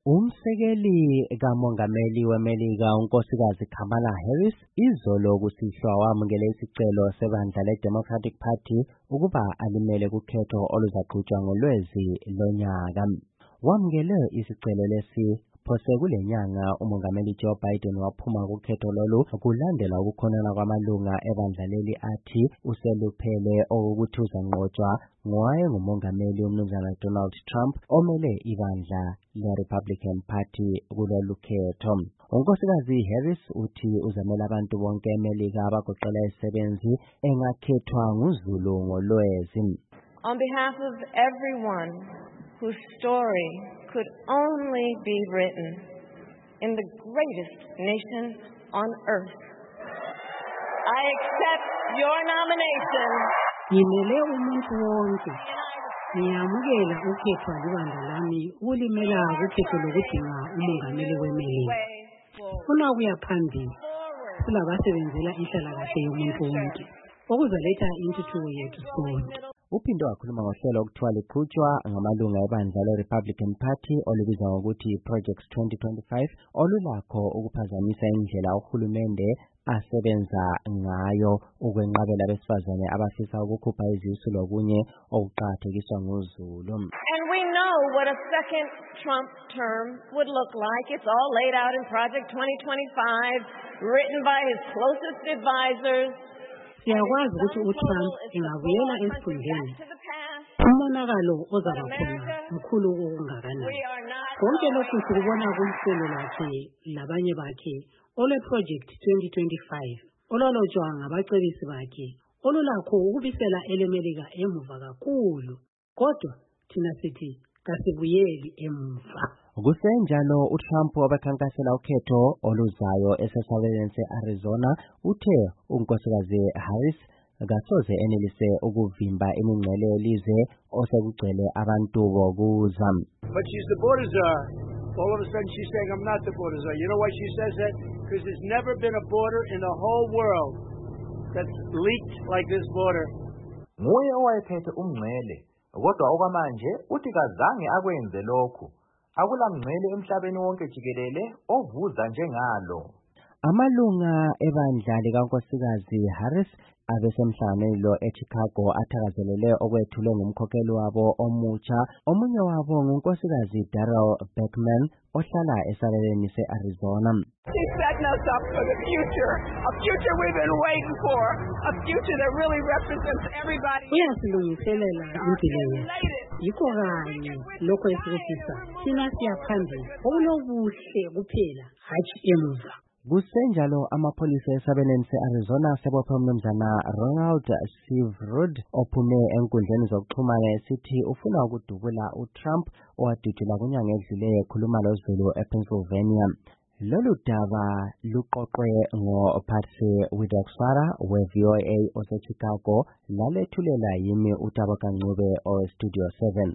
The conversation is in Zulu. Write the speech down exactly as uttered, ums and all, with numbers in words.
Umsekeli kamongameli weMelika unkosikazi Kamala Harris izolo kusihlwa wamukele isicelo sebandla leDemocratic Party ukuba alimele kukhetho oluzaqhutshwa ngolwezi lonyaka. Wamukele isicelo lesi phose kule nyanga umongameli Joe Biden waphuma kukhetho lolu kulandela ukukhonona kwamalunga ebandla leli athi useluphele okuthi uzanqotshwa ngowaye ngumongameli umnumzana Donald Trump omele ibandla le-Republican Party kulolu khetho. Unkosikazi Harris uthi uzamela abantu bonke eMelika abagoqela isebenzi engakhethwa nguZulu ngolwezi. On behalf of everyone whose story could only be written in the greatest nation on earth, I accept your nomination. Ngimele umuntu wonke ngiyamukela ukhethwa libandla lami ulimela ukhetho lokudinga umongameli weMelika. Ufuna ukuya phambili kulabasebenzela inhlalakahle yomuntu wonke okuzoletha intuthuko yethu sonke. Uphinde wakhuluma ngohlelo okuthiwa liqhutshwa ngamalunga ebandla le-Republican Party olubizwa ngokuthi Project twenty twenty-five olulakho ukuphazamisa indlela uhulumende asebenza ngayo ukwenqabela abesifazane abafisa ukukhupha izisu lokunye okuqakathekiswa nguZulu. And we know what a second Trump term would look like. It's all laid out in Project twenty twenty-five, written by his closest advisors. Siyakwazi ukuthi uTrump engabuyela esikhundleni umonakalo ozaba khona mkhulu okungakanani. Konke lokhu sikubona kuhlelo lwakhe labanye bakhe ole-Project twenty twenty-five ololotshwa ngabacebisi bakhe olulakho ukubisela eleMelika emuva kakhulu, kodwa thina sithi kasibuyeli emuva. Kusenjalo uTrump obekhankasela ukhetho oluzayo esesabelweni se-Arizona uthe unkosikazi Harris kasoze enelise ukuvimba imingcele yelizwe osekugcwele abantu bokuza. But she's the border czar. All of a sudden she's saying I'm not the border czar. You know why she says that? Because there's never been a border in the whole world that's leaked like this border. Nguye owayephethe umngcele kodwa okwamanje uthi kazange akwenze lokhu. Akula mngcele emhlabeni wonke jikelele ovuza njengalo. Amalunga ebandla likankosikazi Harris abesemhlanganweni lo eChicago athakazelele okwethulwe ngumkhokheli wabo omutsha. Omunye wabo ngunkosikazi Darrell Beckman ohlala esabelweni se-Arizona. She's setting us up for the future, a future we've been waiting for, a future that really represents everybody. Uyasilungiselela impilo yikho kanye lokho esikufisa thina siyaphambili okunobuhle kuphela hatshi emuva. Kusenjalo amapholisa esabelweni se-Arizona sebophe umnumzana Ronald Severud ophume enkundleni zokuxhumana esithi ufuna ukudubula uTrump owadutshula kunyanga edluleyo ekhuluma loZulu ePennsylvania. Lolu daba luqoqwe ngoPatsy Widakuswara we-V O A oseChicago lalethulela yimi uTaboka Ncube oweStudio seven.